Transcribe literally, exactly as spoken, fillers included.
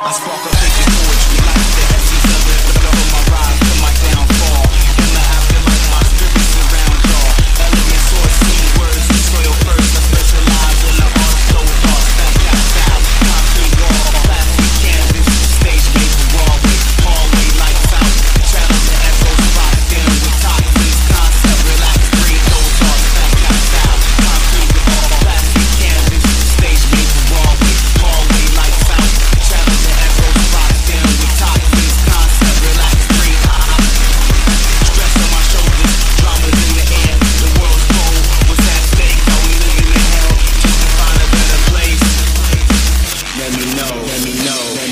I spark a fake poetry like the essence of it. The love of my rise to my downfall. In the afterlife, my spirit surrounds y'all. Elegant source, seed words, soil first. I specialize in the art, flow thoughts, fat cat style, concrete wall, plastic canvas, stage made for Broadway, hallway lights out, channel to echo spot, dealing with toxins, concept, relax, breathe, those thoughts, fat cat style, concrete wall, plastic canvas, stage made for Broadway, hallway lights out, channel to echo spot, dealing with toxins, concept, relax, breathe, stress on my shoulders, dramas in the air, the world's cold, what's at stake, are we living in hell, just to find a better place? Let me know, let me know, let me know.